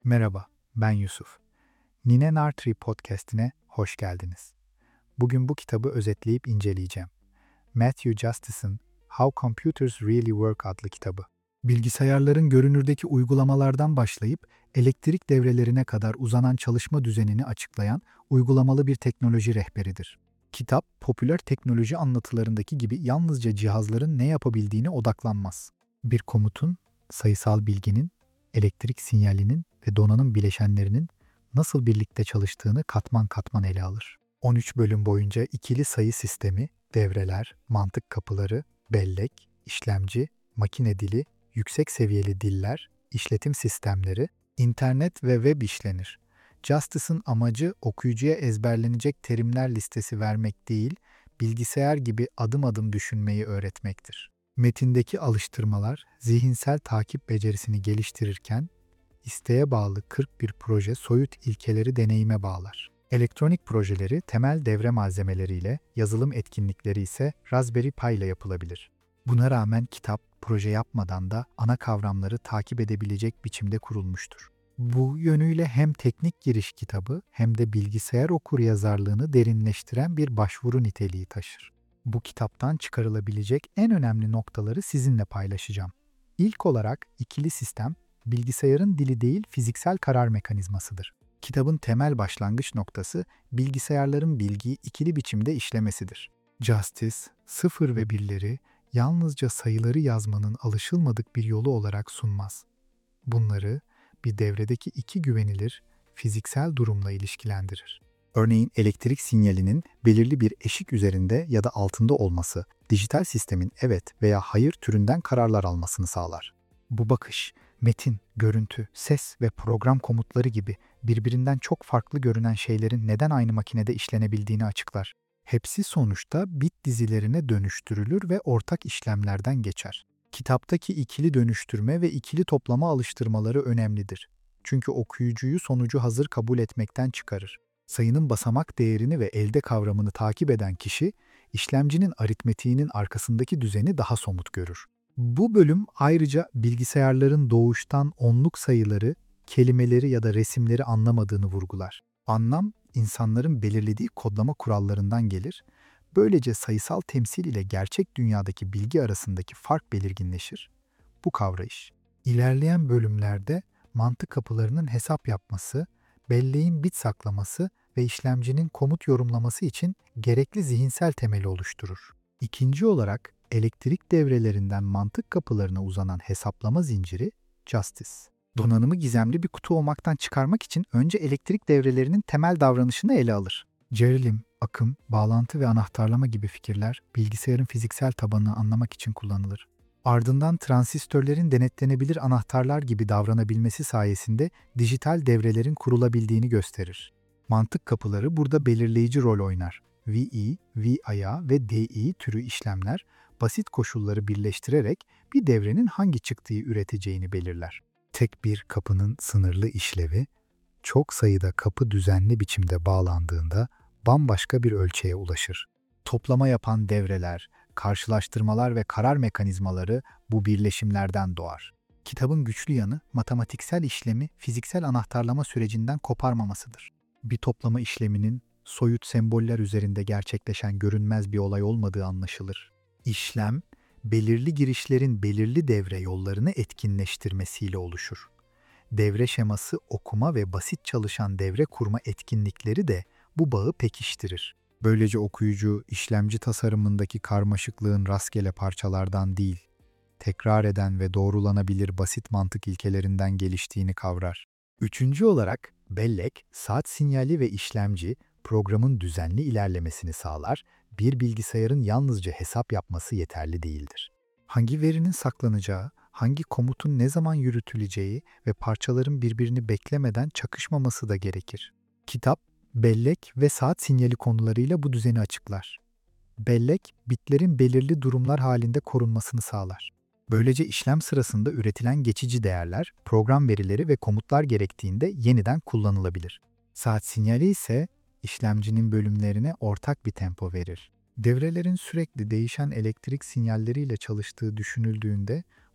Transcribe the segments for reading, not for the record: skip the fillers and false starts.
Merhaba, ben Yusuf. Nine Nartree podcast'ine hoş geldiniz. Bugün bu kitabı özetleyip inceleyeceğim. Matthew Justice'ın How Computers Really Work adlı kitabı. Bilgisayarların görünürdeki uygulamalardan başlayıp elektrik devrelerine kadar uzanan çalışma düzenini açıklayan uygulamalı bir teknoloji rehberidir. Kitap, popüler teknoloji anlatılarındaki gibi yalnızca cihazların ne yapabildiğine odaklanmaz. Bir komutun, sayısal bilginin, elektrik sinyalinin ve donanım bileşenlerinin nasıl birlikte çalıştığını katman katman ele alır. 13 bölüm boyunca ikili sayı sistemi, devreler, mantık kapıları, bellek, işlemci, makine dili, yüksek seviyeli diller, işletim sistemleri, internet ve web işlenir. Justice'ın amacı okuyucuya ezberlenecek terimler listesi vermek değil, bilgisayar gibi adım adım düşünmeyi öğretmektir. Metindeki alıştırmalar zihinsel takip becerisini geliştirirken, isteğe bağlı 41 proje soyut ilkeleri deneyime bağlar. Elektronik projeleri temel devre malzemeleriyle, yazılım etkinlikleri ise Raspberry Pi ile yapılabilir. Buna rağmen kitap, proje yapmadan da ana kavramları takip edebilecek biçimde kurulmuştur. Bu yönüyle hem teknik giriş kitabı hem de bilgisayar okuryazarlığını derinleştiren bir başvuru niteliği taşır. Bu kitaptan çıkarılabilecek en önemli noktaları sizinle paylaşacağım. İlk olarak ikili sistem, bilgisayarın dili değil fiziksel karar mekanizmasıdır. Kitabın temel başlangıç noktası bilgisayarların bilgiyi ikili biçimde işlemesidir. Justice, sıfır ve birleri yalnızca sayıları yazmanın alışılmadık bir yolu olarak sunmaz. Bunları bir devredeki iki güvenilir fiziksel durumla ilişkilendirir. Örneğin elektrik sinyalinin belirli bir eşik üzerinde ya da altında olması, dijital sistemin evet veya hayır türünden kararlar almasını sağlar. Bu bakış, metin, görüntü, ses ve program komutları gibi birbirinden çok farklı görünen şeylerin neden aynı makinede işlenebildiğini açıklar. Hepsi sonuçta bit dizilerine dönüştürülür ve ortak işlemlerden geçer. Kitaptaki ikili dönüştürme ve ikili toplama alıştırmaları önemlidir. Çünkü okuyucuyu sonucu hazır kabul etmekten çıkarır. Sayının basamak değerini ve elde kavramını takip eden kişi, işlemcinin aritmetiğinin arkasındaki düzeni daha somut görür. Bu bölüm ayrıca bilgisayarların doğuştan onluk sayıları, kelimeleri ya da resimleri anlamadığını vurgular. Anlam, insanların belirlediği kodlama kurallarından gelir. Böylece sayısal temsil ile gerçek dünyadaki bilgi arasındaki fark belirginleşir. Bu kavrayış, ilerleyen bölümlerde mantık kapılarının hesap yapması, belleğin bit saklaması ve işlemcinin komut yorumlaması için gerekli zihinsel temeli oluşturur. İkinci olarak elektrik devrelerinden mantık kapılarına uzanan hesaplama zinciri Justice. Donanımı gizemli bir kutu olmaktan çıkarmak için önce elektrik devrelerinin temel davranışını ele alır. Gerilim, akım, bağlantı ve anahtarlama gibi fikirler bilgisayarın fiziksel tabanını anlamak için kullanılır. Ardından transistörlerin denetlenebilir anahtarlar gibi davranabilmesi sayesinde dijital devrelerin kurulabildiğini gösterir. Mantık kapıları burada belirleyici rol oynar. VI, VIA ve DI türü işlemler basit koşulları birleştirerek bir devrenin hangi çıktıyı üreteceğini belirler. Tek bir kapının sınırlı işlevi, çok sayıda kapı düzenli biçimde bağlandığında bambaşka bir ölçeğe ulaşır. Toplama yapan devreler, karşılaştırmalar ve karar mekanizmaları bu birleşimlerden doğar. Kitabın güçlü yanı matematiksel işlemi fiziksel anahtarlama sürecinden koparmamasıdır. Bir toplama işleminin soyut semboller üzerinde gerçekleşen görünmez bir olay olmadığı anlaşılır. İşlem, belirli girişlerin belirli devre yollarını etkinleştirmesiyle oluşur. Devre şeması okuma ve basit çalışan devre kurma etkinlikleri de bu bağı pekiştirir. Böylece okuyucu işlemci tasarımındaki karmaşıklığın rastgele parçalardan değil, tekrar eden ve doğrulanabilir basit mantık ilkelerinden geliştiğini kavrar. Üçüncü olarak bellek, saat sinyali ve işlemci programın düzenli ilerlemesini sağlar, bir bilgisayarın yalnızca hesap yapması yeterli değildir. Hangi verinin saklanacağı, hangi komutun ne zaman yürütüleceği ve parçaların birbirini beklemeden çakışmaması da gerekir. Kitap, bellek ve saat sinyali konularıyla bu düzeni açıklar. Bellek, bitlerin belirli durumlar halinde korunmasını sağlar. Böylece işlem sırasında üretilen geçici değerler, program verileri ve komutlar gerektiğinde yeniden kullanılabilir. Saat sinyali ise işlemcinin bölümlerine ortak bir tempo verir. Devrelerin sürekli değişen elektrik sinyalleriyle çalıştığı düşünüldüğünde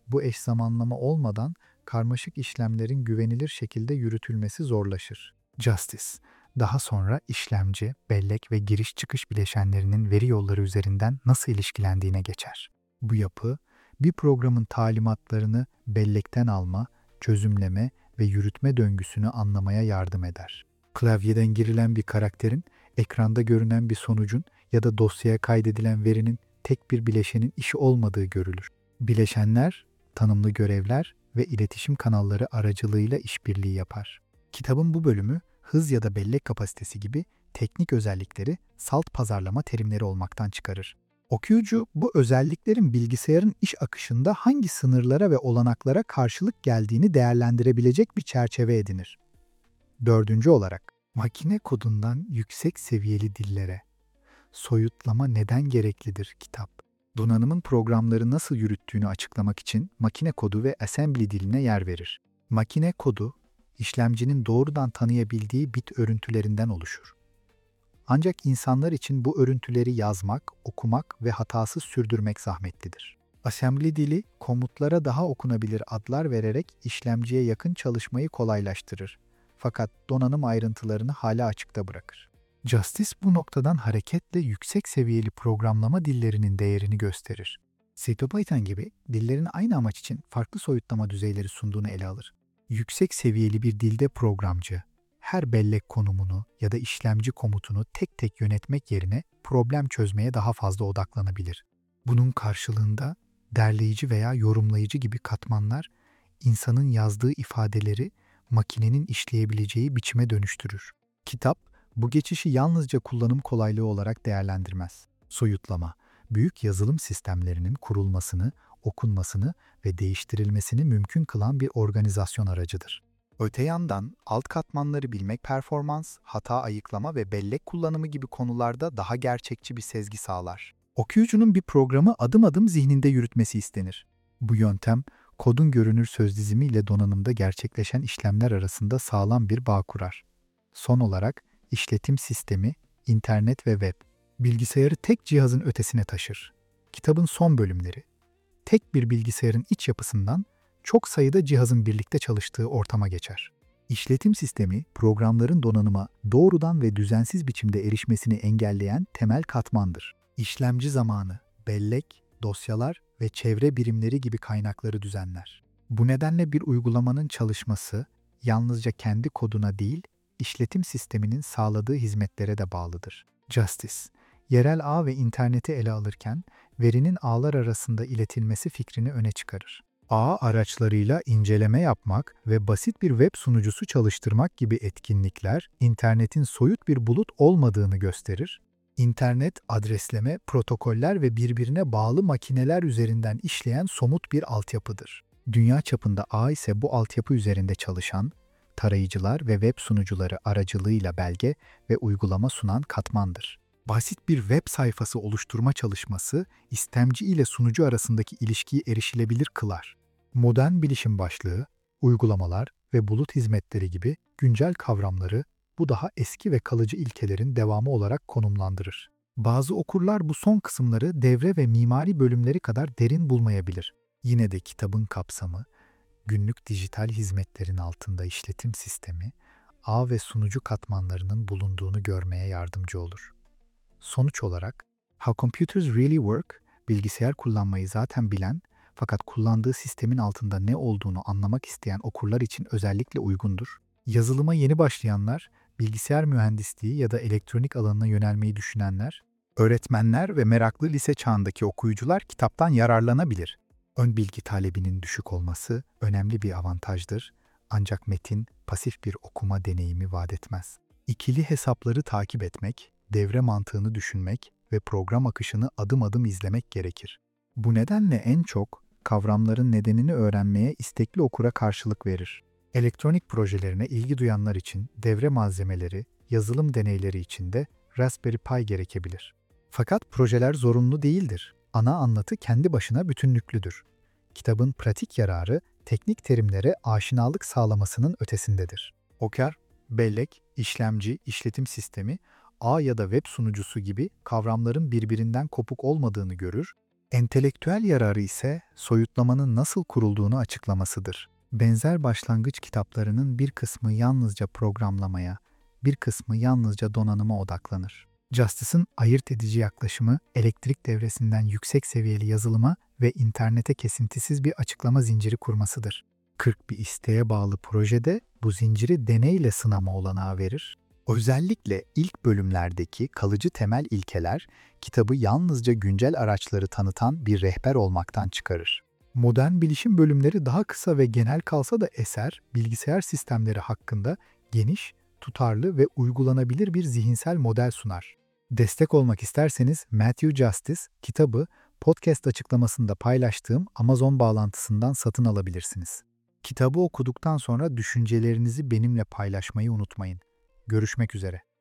Bu eş zamanlama olmadan karmaşık işlemlerin güvenilir şekilde yürütülmesi zorlaşır. Justice, daha sonra işlemci, bellek ve giriş çıkış bileşenlerinin veri yolları üzerinden nasıl ilişkilendiğine geçer. Bu yapı, bir programın talimatlarını bellekten alma, çözümleme ve yürütme döngüsünü anlamaya yardım eder. Klavyeden girilen bir karakterin, ekranda görünen bir sonucun ya da dosyaya kaydedilen verinin tek bir bileşenin işi olmadığı görülür. Bileşenler, tanımlı görevler ve iletişim kanalları aracılığıyla işbirliği yapar. Kitabın bu bölümü, hız ya da bellek kapasitesi gibi teknik özellikleri salt pazarlama terimleri olmaktan çıkarır. Okuyucu bu özelliklerin bilgisayarın iş akışında hangi sınırlara ve olanaklara karşılık geldiğini değerlendirebilecek bir çerçeve edinir. Dördüncü olarak, makine kodundan yüksek seviyeli dillere. Soyutlama neden gereklidir kitap? Donanımın programları nasıl yürüttüğünü açıklamak için makine kodu ve assembly diline yer verir. Makine kodu, işlemcinin doğrudan tanıyabildiği bit örüntülerinden oluşur. Ancak insanlar için bu örüntüleri yazmak, okumak ve hatasız sürdürmek zahmetlidir. Assembly dili, komutlara daha okunabilir adlar vererek işlemciye yakın çalışmayı kolaylaştırır. Fakat donanım ayrıntılarını hala açıkta bırakır. Justice bu noktadan hareketle yüksek seviyeli programlama dillerinin değerini gösterir. CPython gibi dillerin aynı amaç için farklı soyutlama düzeyleri sunduğunu ele alır. Yüksek seviyeli bir dilde programcı, her bellek konumunu ya da işlemci komutunu tek tek yönetmek yerine problem çözmeye daha fazla odaklanabilir. Bunun karşılığında derleyici veya yorumlayıcı gibi katmanlar, insanın yazdığı ifadeleri makinenin işleyebileceği biçime dönüştürür. Kitap, bu geçişi yalnızca kullanım kolaylığı olarak değerlendirmez. Soyutlama, büyük yazılım sistemlerinin kurulmasını, okunmasını ve değiştirilmesini mümkün kılan bir organizasyon aracıdır. Öte yandan alt katmanları bilmek performans, hata ayıklama ve bellek kullanımı gibi konularda daha gerçekçi bir sezgi sağlar. Okuyucunun bir programı adım adım zihninde yürütmesi istenir. Bu yöntem, kodun görünür sözdizimi ile donanımda gerçekleşen işlemler arasında sağlam bir bağ kurar. Son olarak, işletim sistemi, internet ve web, bilgisayarı tek cihazın ötesine taşır. Kitabın son bölümleri, tek bir bilgisayarın iç yapısından çok sayıda cihazın birlikte çalıştığı ortama geçer. İşletim sistemi, programların donanıma doğrudan ve düzensiz biçimde erişmesini engelleyen temel katmandır. İşlemci zamanı, bellek, dosyalar ve çevre birimleri gibi kaynakları düzenler. Bu nedenle bir uygulamanın çalışması yalnızca kendi koduna değil, işletim sisteminin sağladığı hizmetlere de bağlıdır. Justice, yerel ağ ve interneti ele alırken verinin ağlar arasında iletilmesi fikrini öne çıkarır. Ağ araçlarıyla inceleme yapmak ve basit bir web sunucusu çalıştırmak gibi etkinlikler internetin soyut bir bulut olmadığını gösterir. İnternet, adresleme, protokoller ve birbirine bağlı makineler üzerinden işleyen somut bir altyapıdır. Dünya çapında ağ ise bu altyapı üzerinde çalışan, tarayıcılar ve web sunucuları aracılığıyla belge ve uygulama sunan katmandır. Basit bir web sayfası oluşturma çalışması, istemci ile sunucu arasındaki ilişkiyi erişilebilir kılar. Modern bilişim başlığı, uygulamalar ve bulut hizmetleri gibi güncel kavramları bu daha eski ve kalıcı ilkelerin devamı olarak konumlandırır. Bazı okurlar bu son kısımları devre ve mimari bölümleri kadar derin bulmayabilir. Yine de kitabın kapsamı, günlük dijital hizmetlerin altında işletim sistemi, ağ ve sunucu katmanlarının bulunduğunu görmeye yardımcı olur. Sonuç olarak, How Computers Really Work, bilgisayar kullanmayı zaten bilen fakat kullandığı sistemin altında ne olduğunu anlamak isteyen okurlar için özellikle uygundur. Yazılıma yeni başlayanlar, bilgisayar mühendisliği ya da elektronik alanına yönelmeyi düşünenler, öğretmenler ve meraklı lise çağındaki okuyucular kitaptan yararlanabilir. Ön bilgi talebinin düşük olması önemli bir avantajdır, ancak metin pasif bir okuma deneyimi vaat etmez. İkili hesapları takip etmek, devre mantığını düşünmek ve program akışını adım adım izlemek gerekir. Bu nedenle en çok kavramların nedenini öğrenmeye istekli okura karşılık verir. Elektronik projelerine ilgi duyanlar için devre malzemeleri, yazılım deneyleri için de Raspberry Pi gerekebilir. Fakat projeler zorunlu değildir. Ana anlatı kendi başına bütünlüklüdür. Kitabın pratik yararı teknik terimlere aşinalık sağlamasının ötesindedir. Okur, bellek, işlemci, işletim sistemi, ağ ya da web sunucusu gibi kavramların birbirinden kopuk olmadığını görür Entelektüel yararı ise soyutlamanın nasıl kurulduğunu açıklamasıdır. Benzer başlangıç kitaplarının bir kısmı yalnızca programlamaya, bir kısmı yalnızca donanıma odaklanır. Justice'ın ayırt edici yaklaşımı elektrik devresinden yüksek seviyeli yazılıma ve internete kesintisiz bir açıklama zinciri kurmasıdır. 40 bir isteğe bağlı projede bu zinciri deneyle sınama olanağı verir. Özellikle ilk bölümlerdeki kalıcı temel ilkeler kitabı yalnızca güncel araçları tanıtan bir rehber olmaktan çıkarır. Modern bilişim bölümleri daha kısa ve genel kalsa da eser, bilgisayar sistemleri hakkında geniş, tutarlı ve uygulanabilir bir zihinsel model sunar. Destek olmak isterseniz Matthew Justice kitabı podcast açıklamasında paylaştığım Amazon bağlantısından satın alabilirsiniz. Kitabı okuduktan sonra düşüncelerinizi benimle paylaşmayı unutmayın. Görüşmek üzere.